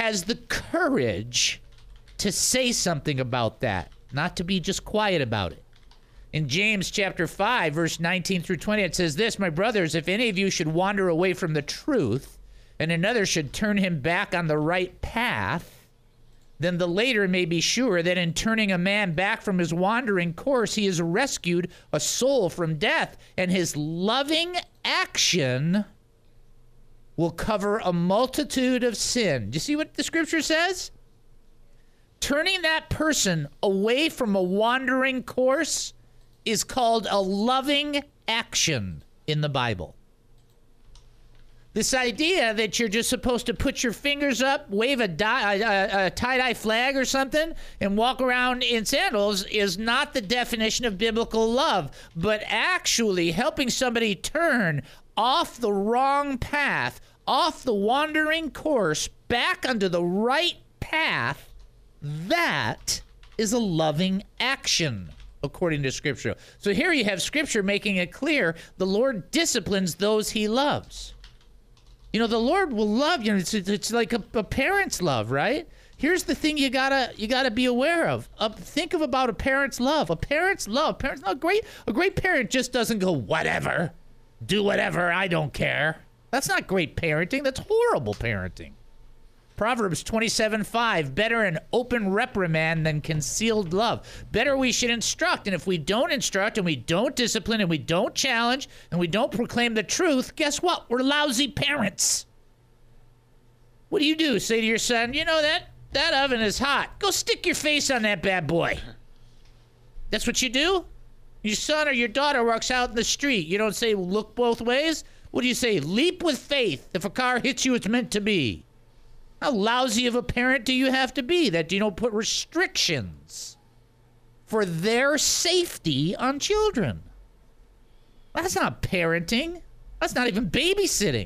has the courage to say something about that, not to be just quiet about it. In James chapter five, verse nineteen through twenty, it says this, "My brothers, if any of you should wander away from the truth, and another should turn him back on the right path, then the later may be sure that in turning a man back from his wandering course, he has rescued a soul from death, and his loving action will cover a multitude of sin." Do you see what the scripture says? Turning that person away from a wandering course is called a loving action in the Bible. This idea that you're just supposed to put your fingers up, wave a, di- a, a tie-dye flag or something, and walk around in sandals is not the definition of biblical love, but actually helping somebody turn off the wrong path, off the wandering course, back onto the right path. That is a loving action, according to Scripture. So here you have Scripture making it clear the Lord disciplines those he loves. You know, the Lord will love you. It's, it's like a, a parent's love, right? Here's the thing you gotta you gotta be aware of. Uh, think of about a parent's love. A parent's love. Parents, no, great. A great parent just doesn't go whatever, do whatever. I don't care. That's not great parenting. That's horrible parenting. Proverbs twenty-seven five, better an open reprimand than concealed love. Better we should instruct, and if we don't instruct, and we don't discipline, and we don't challenge, and we don't proclaim the truth, guess what? We're lousy parents. What do you do? Say to your son, you know, that, that oven is hot. Go stick your face on that bad boy. That's what you do? Your son or your daughter walks out in the street. You don't say, look both ways. What do you say? Leap with faith. If a car hits you, it's meant to be. How lousy of a parent do you have to be that you don't put restrictions for their safety on children? That's not parenting. That's not even babysitting.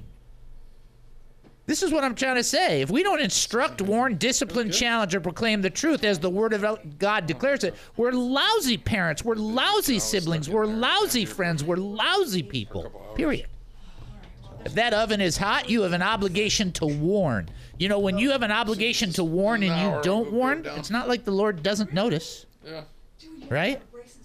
This is what I'm trying to say. If we don't instruct, warn, discipline, challenge, or proclaim the truth as the Word of God declares it, we're lousy parents, we're lousy siblings, we're lousy friends, we're lousy people, period. If that oven is hot, you have an obligation to warn. You know, when you have an obligation to warn and you don't warn, it's not like the Lord doesn't notice. Yeah. Right?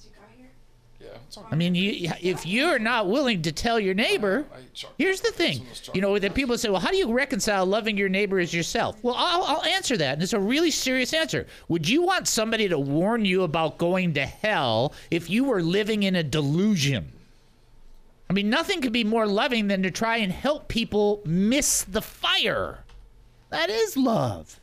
I mean, you, if you're not willing to tell your neighbor, here's the thing. You know, that people say, well, how do you reconcile loving your neighbor as yourself? Well, I'll, I'll answer that, and it's a really serious answer. Would you want somebody to warn you about going to hell if you were living in a delusion? I mean, nothing could be more loving than to try and help people miss the fire. That is love.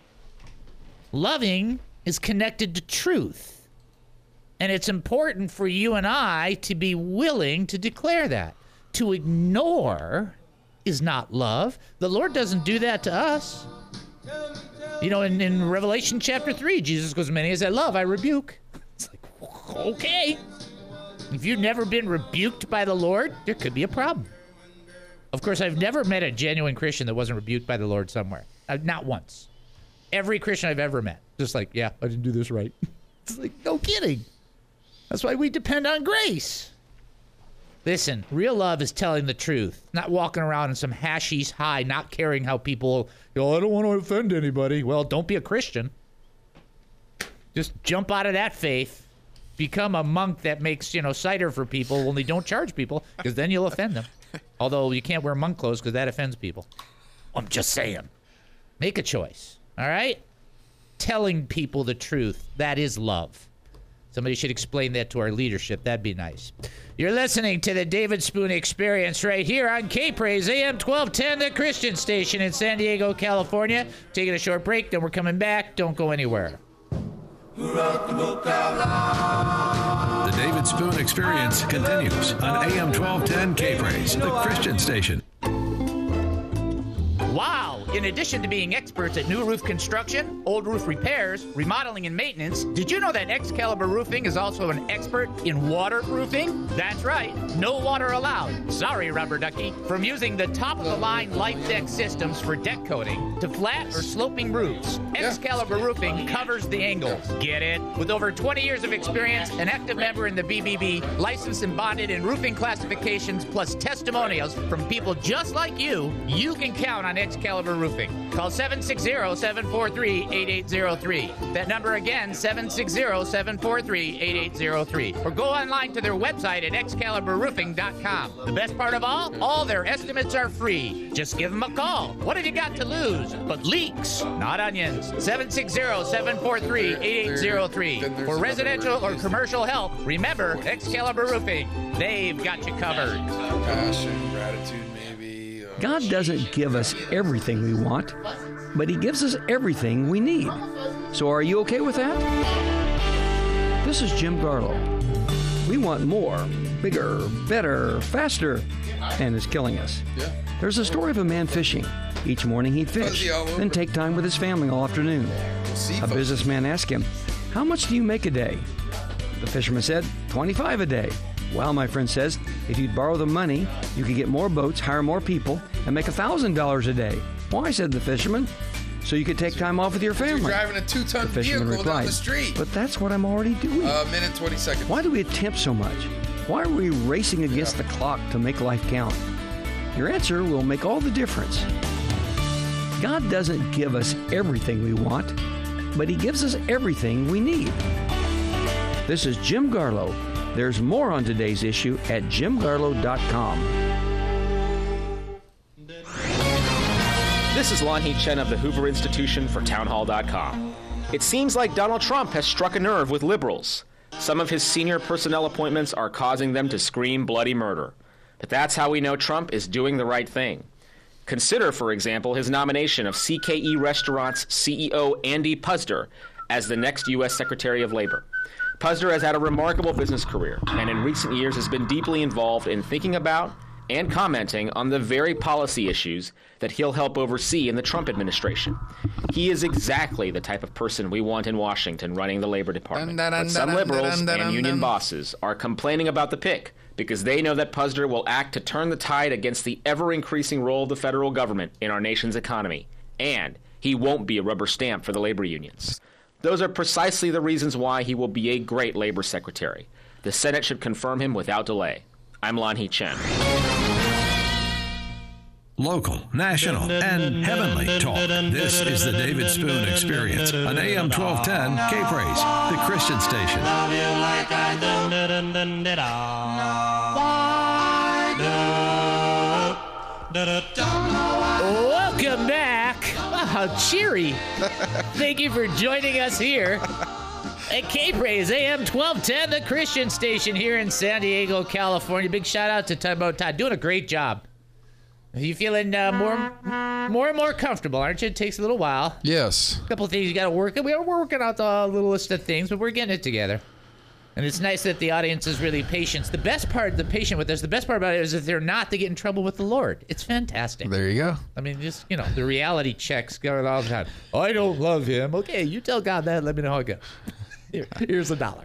Loving is connected to truth. And it's important for you and I to be willing to declare that. To ignore is not love. The Lord doesn't do that to us. You know, in, in Revelation chapter three, Jesus goes, many as I love, I rebuke. It's like, okay. If you've never been rebuked by the Lord, there could be a problem. Of course, I've never met a genuine Christian that wasn't rebuked by the Lord somewhere. Uh, not once. Every Christian I've ever met, just like, yeah, I didn't do this right. It's like, no kidding. That's why we depend on grace. Listen, real love is telling the truth, not walking around in some hashish high, not caring how people, you know, I don't want to offend anybody. Well, don't be a Christian. Just jump out of that faith. Become a monk that makes, you know, cider for people, only don't charge people, because then you'll offend them. Although you can't wear monk clothes because that offends people. I'm just saying. Make a choice, all right? Telling people the truth, that is love. Somebody should explain that to our leadership. That'd be nice. You're listening to the David Spoon Experience right here on K-Praise, A M twelve ten, the Christian station in San Diego, California. Taking a short break, then we're coming back. Don't go anywhere. The David Spoon Experience continues on A M twelve ten K-Praise, the Christian station. Wow! In addition to being experts at new roof construction, old roof repairs, remodeling, and maintenance, did you know that Excalibur Roofing is also an expert in waterproofing? That's right, no water allowed. Sorry, Rubber Ducky. From using the top-of-the-line Life Deck systems for deck coating to flat or sloping roofs, Excalibur Roofing covers the angles. Get it? With over twenty years of experience, an active member in the B B B, licensed and bonded in roofing classifications, plus testimonials from people just like you, you can count on Excalibur Excalibur Roofing. Call seven six zero, seven four three, eight eight zero three. That number again, seven six zero, seven four three, eight eight zero three. Or go online to their website at excalibur roofing dot com. The best part of all, all their estimates are free. Just give them a call. What have you got to lose? But leaks, not onions. seven six zero, seven four three, eight eight zero three. For residential or commercial help, remember Excalibur Roofing. They've got you covered. Passion, gratitude, maybe. Uh, God doesn't give us everything we want, but He gives us everything we need. So are you okay with that? This is Jim Garlow. We want more, bigger, better, faster, and it's killing us. Yeah. There's a story of a man fishing. Each morning he'd fish, then take time with his family all afternoon. A businessman asked him, "How much do you make a day?" The fisherman said, twenty-five a day. Well, my friend says, if you'd borrow the money, you could get more boats, hire more people, and make one thousand dollars a day. Why, said the fisherman, so you could take time off with your family. You're driving a two-ton The fisherman vehicle replied, down the street. But that's what I'm already doing. A uh, minute, twenty seconds. Why do we attempt so much? Why are we racing against yeah. the clock to make life count? Your answer will make all the difference. God doesn't give us everything we want, but He gives us everything we need. This is Jim Garlow. There's more on today's issue at jim garlow dot com. This is Lanhee Chen of the Hoover Institution for townhall dot com. It seems like Donald Trump has struck a nerve with liberals. Some of his senior personnel appointments are causing them to scream bloody murder. But that's how we know Trump is doing the right thing. Consider, for example, his nomination of C K E Restaurants C E O Andy Puzder as the next U S Secretary of Labor. Puzder has had a remarkable business career, and in recent years has been deeply involved in thinking about and commenting on the very policy issues that he'll help oversee in the Trump administration. He is exactly the type of person we want in Washington running the Labor Department. But some liberals and union bosses are complaining about the pick because they know that Puzder will act to turn the tide against the ever-increasing role of the federal government in our nation's economy. And he won't be a rubber stamp for the labor unions. Those are precisely the reasons why he will be a great labor secretary. The Senate should confirm him without delay. I'm Lanhee Chen. Local, national, and heavenly talk. This is the David Spoon Experience on A M twelve ten K-Praise, the Christian station. Welcome back. Oh, how cheery. Thank you for joining us here at K-Praise, A M twelve ten, the Christian station here in San Diego, California. Big shout out to Tugboat Todd. Doing a great job. Are you feeling uh, more more and more comfortable, aren't you? It takes a little while. Yes. A couple of things you got to work. We're working out the little list of things, but we're getting it together. And it's nice that the audience is really patient. The best part, the patient with us, the best part about it is if they're not, they get in trouble with the Lord. It's fantastic. There you go. I mean, just, you know, the reality checks going all the time. I don't love him. Okay, you tell God that. Let me know how it goes. Here, here's a dollar.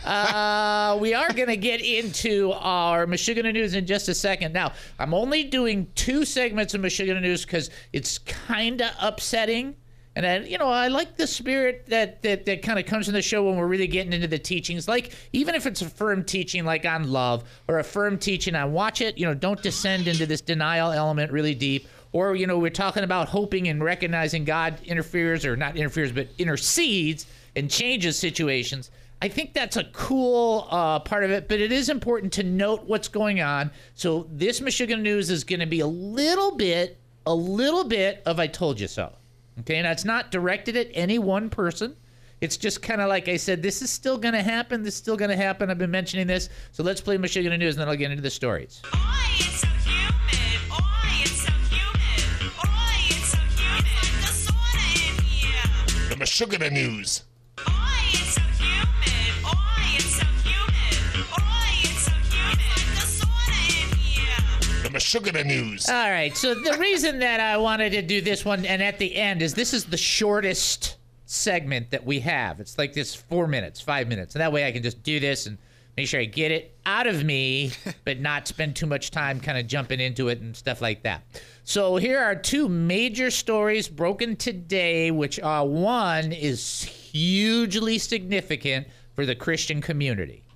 Uh, we are going to get into our Michigan News in just a second. Now, I'm only doing two segments of Michigan News because it's kind of upsetting. And, I, you know, I like the spirit that, that, that kind of comes in the show when we're really getting into the teachings. Like, even if it's a firm teaching like on love or a firm teaching on watch it, you know, don't descend into this denial element really deep. Or, you know, we're talking about hoping and recognizing God interferes or not interferes, but intercedes and changes situations. I think that's a cool uh, part of it, but it is important to note what's going on. So this Michigan News is going to be a little bit, a little bit of I told you so. Okay, and it's not directed at any one person. It's just kind of like I said, this is still going to happen. This is still going to happen. I've been mentioning this. So let's play Michigan News, and then I'll get into the stories. Oh, it's so humid. Oh, it's so humid. Oh, it's so humid. The sauna in here. The Michigan News. Oh, it's so humid. Oh, it's so humid. Oh, it's so humid. The sauna in here. The Michigan News. All right, so the reason that I wanted to do this one and at the end is this is the shortest segment that we have. It's like this four minutes, five minutes. And that way I can just do this and make sure I get it out of me, but not spend too much time kind of jumping into it and stuff like that. So here are two major stories broken today, which uh, one is hugely significant for the Christian community.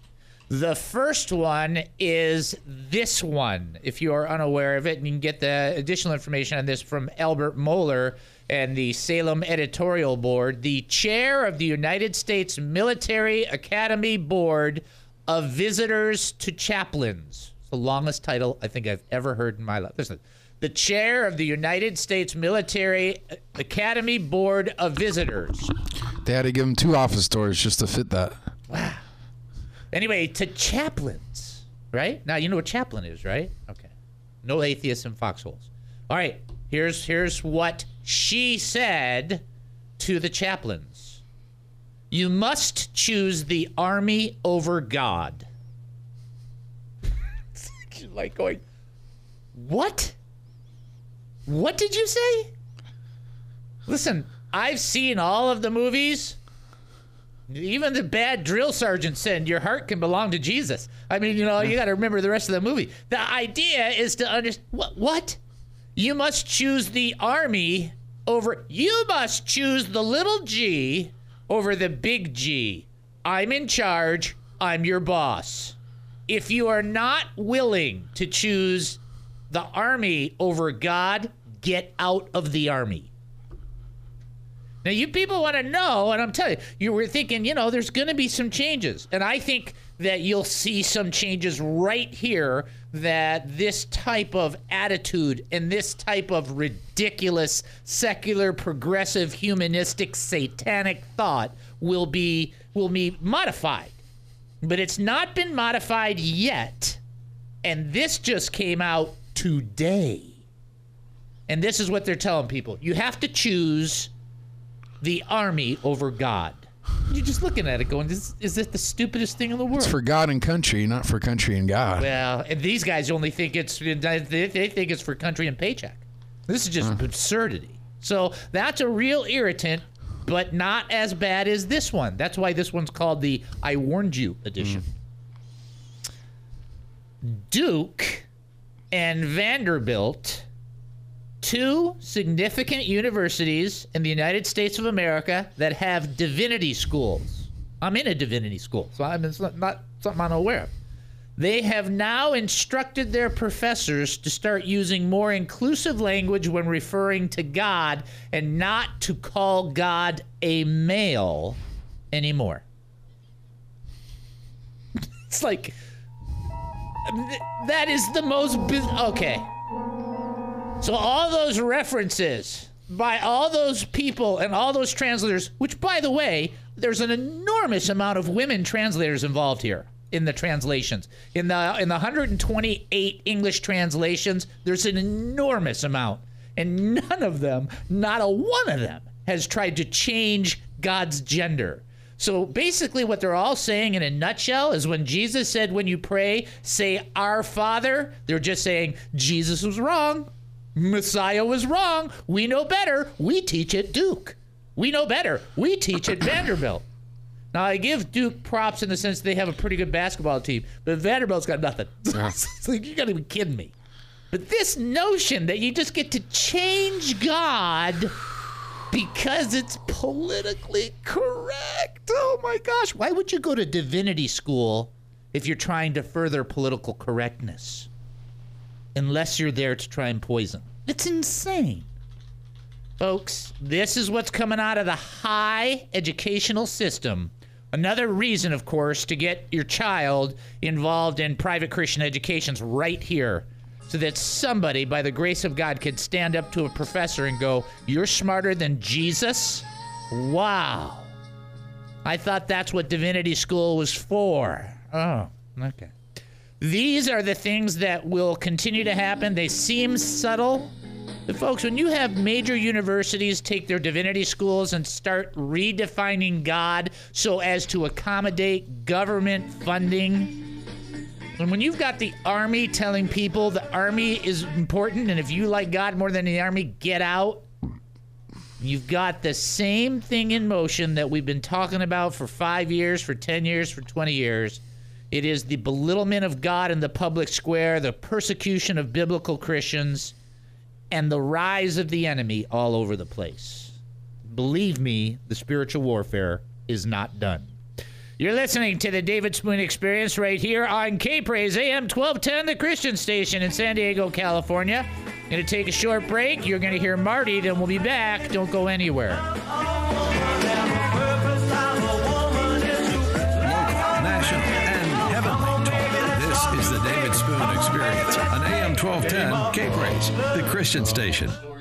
The first one is this one, if you are unaware of it, and you can get the additional information on this from Albert Mohler and the Salem Editorial Board. The chair of the United States Military Academy Board of Visitors to Chaplains. It's the longest title I think I've ever heard in my life. Listen, the chair of the United States Military Academy Board of Visitors. They had to give him two office doors just to fit that. Wow. Anyway, to chaplains, right? Now, you know what chaplain is, right? Okay. No atheists in foxholes. All right, here's here's what she said to the chaplains. You must choose the army over God. She's like going, what? What did you say? Listen, I've seen all of the movies. Even the bad drill sergeant said your heart can belong to Jesus. I mean, you know, you got to remember the rest of the movie. The idea is to understand what, what? You must choose the army over, you must choose the little G over the big G. I'm in charge. I'm your boss. If you are not willing to choose the army over God, get out of the army. Now, you people want to know, and I'm telling you, you were thinking, you know, there's going to be some changes. And I think that you'll see some changes right here, that this type of attitude and this type of ridiculous, secular, progressive, humanistic, satanic thought will be, will be modified. But it's not been modified yet. And this just came out today. And this is what they're telling people. You have to choose the army over God. You're just looking at it going, is, is this the stupidest thing in the world? It's for God and country, not for country and God. Well, and these guys only think it's, they think it's for country and paycheck. This is just uh. absurdity. So that's a real irritant, but not as bad as this one. That's why this one's called the I Warned You edition. Mm. Duke and Vanderbilt, two significant universities in the United States of America that have divinity schools. I'm in a divinity school, so I'm, it's not, not something I'm aware of. They have now instructed their professors to start using more inclusive language when referring to God and not to call God a male anymore. It's like, that is the most, okay. So all those references by all those people and all those translators, which, by the way, there's an enormous amount of women translators involved here in the translations. In the in the one hundred twenty-eight English translations, there's an enormous amount. And none of them, not a one of them, has tried to change God's gender. So basically what they're all saying in a nutshell is when Jesus said, when you pray, say, Our Father, they're just saying, Jesus was wrong. Messiah was wrong. We know better. We teach at Duke. We know better. We teach at Vanderbilt. Now, I give Duke props in the sense they have a pretty good basketball team, but Vanderbilt's got nothing. It's like, you got to be kidding me. But this notion that you just get to change God because it's politically correct. Oh, my gosh. Why would you go to divinity school if you're trying to further political correctness? Unless you're there to try and poison. It's insane. Folks, this is what's coming out of the high educational system. Another reason, of course, to get your child involved in private Christian education's right here, so that somebody, by the grace of God, could stand up to a professor and go, you're smarter than Jesus? Wow. I thought that's what divinity school was for. Oh, okay. These are the things that will continue to happen. They seem subtle. But folks, when you have major universities take their divinity schools and start redefining God so as to accommodate government funding, and when you've got the army telling people the army is important, and if you like God more than the army, get out, you've got the same thing in motion that we've been talking about for five years, for ten years, for twenty years. It is the belittlement of God in the public square, the persecution of biblical Christians, and the rise of the enemy all over the place. Believe me, the spiritual warfare is not done. You're listening to the David Spoon Experience right here on K-Praise A M twelve ten, the Christian station in San Diego, California. Going to take a short break. You're going to hear Marty, then we'll be back. Don't go anywhere. National and heavenly talk. This is the David Spoon Experience on A M twelve ten K-Praise, the Christian station.